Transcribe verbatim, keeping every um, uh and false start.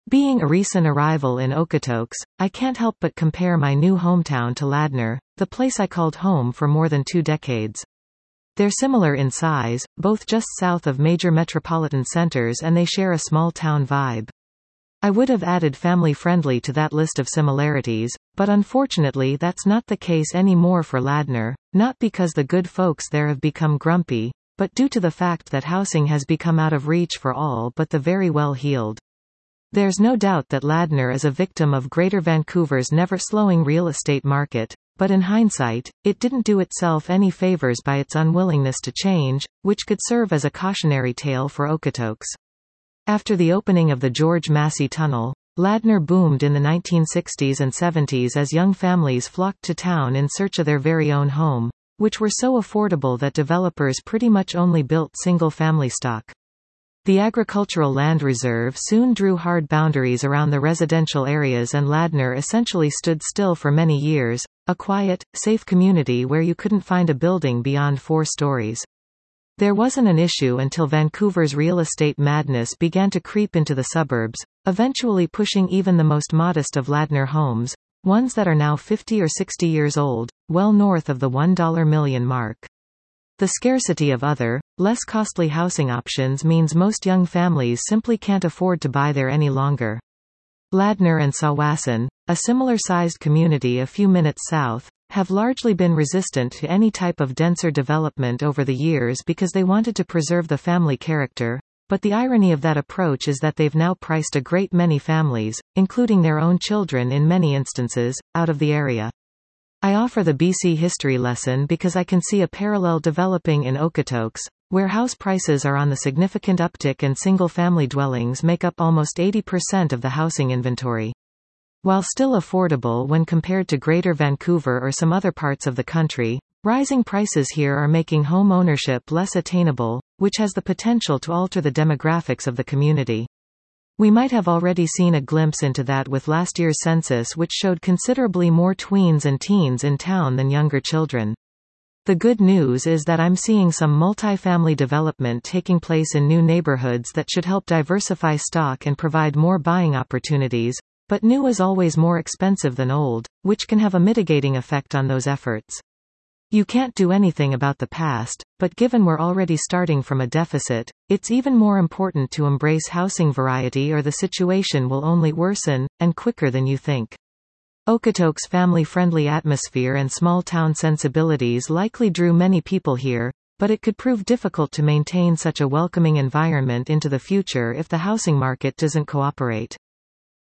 Being a recent arrival in Okotoks, I can't help but compare my new hometown to Ladner, the place I called home for more than two decades. They're similar in size, both just south of major metropolitan centers, and they share a small town vibe. I would have added family-friendly to that list of similarities, but unfortunately that's not the case anymore for Ladner, not because the good folks there have become grumpy, but due to the fact that housing has become out of reach for all but the very well-heeled. There's no doubt that Ladner is a victim of Greater Vancouver's never-slowing real estate market, but in hindsight, it didn't do itself any favors by its unwillingness to change, which could serve as a cautionary tale for Okotoks. After the opening of the George Massey Tunnel, Ladner boomed in the nineteen sixties and seventies as young families flocked to town in search of their very own home, which were so affordable that developers pretty much only built single-family stock. The agricultural land reserve soon drew hard boundaries around the residential areas, and Ladner essentially stood still for many years, a quiet, safe community where you couldn't find a building beyond four stories. There wasn't an issue until Vancouver's real estate madness began to creep into the suburbs, eventually pushing even the most modest of Ladner homes, ones that are now fifty or sixty years old, well north of the one million dollar mark. The scarcity of other, less costly housing options means most young families simply can't afford to buy there any longer. Ladner and Tsawwassen, a similar-sized community a few minutes south, have largely been resistant to any type of denser development over the years because they wanted to preserve the family character, but the irony of that approach is that they've now priced a great many families, including their own children in many instances, out of the area. I offer the B C history lesson because I can see a parallel developing in Okotoks, where house prices are on the significant uptick and single-family dwellings make up almost eighty percent of the housing inventory. While still affordable when compared to Greater Vancouver or some other parts of the country, rising prices here are making home ownership less attainable, which has the potential to alter the demographics of the community. We might have already seen a glimpse into that with last year's census, which showed considerably more tweens and teens in town than younger children. The good news is that I'm seeing some multifamily development taking place in new neighborhoods that should help diversify stock and provide more buying opportunities, but new is always more expensive than old, which can have a mitigating effect on those efforts. You can't do anything about the past, but given we're already starting from a deficit, it's even more important to embrace housing variety or the situation will only worsen, and quicker than you think. Okotoks' family-friendly atmosphere and small-town sensibilities likely drew many people here, but it could prove difficult to maintain such a welcoming environment into the future if the housing market doesn't cooperate.